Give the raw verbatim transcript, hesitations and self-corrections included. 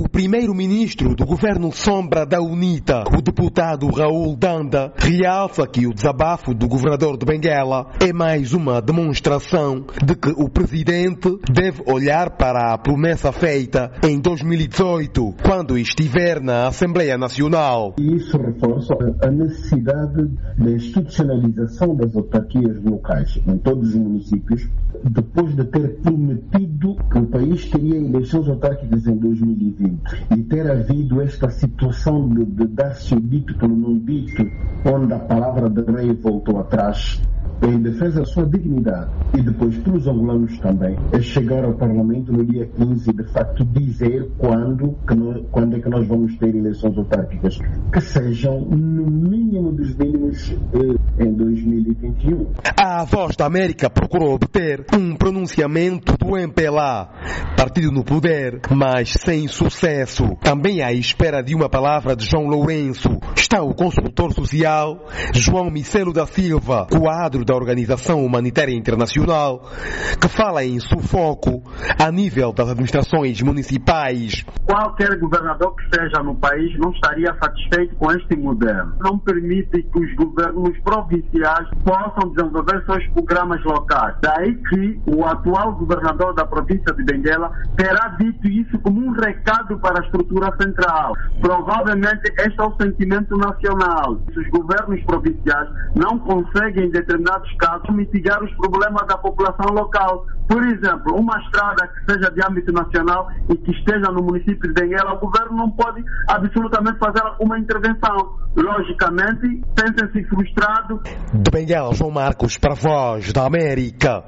primeiro-ministro do governo sombra da UNITA, o deputado Raul Danda, realça que o desabafo do governador de Benguela é mais uma demonstração de que o presidente deve olhar para a promessa feita em dois mil e dezoito, quando estiver na Assembleia Nacional. E isso reforça a necessidade da institucionalização das autarquias locais em todos os municípios, depois de ter prometido que o país teria eleições autárquicas em dois mil e vinte e ter havido esta situação de, de dar-se o dito pelo não dito, onde a palavra de rei voltou atrás em defesa da sua dignidade e depois pelos angolanos também, é chegar ao Parlamento no dia quinze e de facto dizer quando, que nós, quando é que nós vamos ter eleições autárquicas que sejam no mínimo dos mínimos eh, em dois mil e vinte e um. A Voz da América procurou obter um pronunciamento do M P L A, partido no poder, mas sem sucesso. Também à espera de uma palavra de João Lourenço está o consultor social João Micelo da Silva, quadro da Organização Humanitária Internacional, que fala em sufoco a nível das administrações municipais. Qualquer governador que esteja no país não estaria satisfeito com este modelo. Não permite que os governos provinciais possam desenvolver seus programas locais. Daí que o atual governador da província de Benguela terá dito isso como um recado para a estrutura central. Provavelmente este é o sentimento nacional. Se os governos provinciais não conseguem, em determinados casos, mitigar os problemas da população local. Por exemplo, uma estrada que seja de âmbito nacional e que esteja no município de Benguela, o governo não pode absolutamente fazer uma intervenção. Logicamente, sentem-se frustrados. De Benguela, João Marcos, para a Voz da América.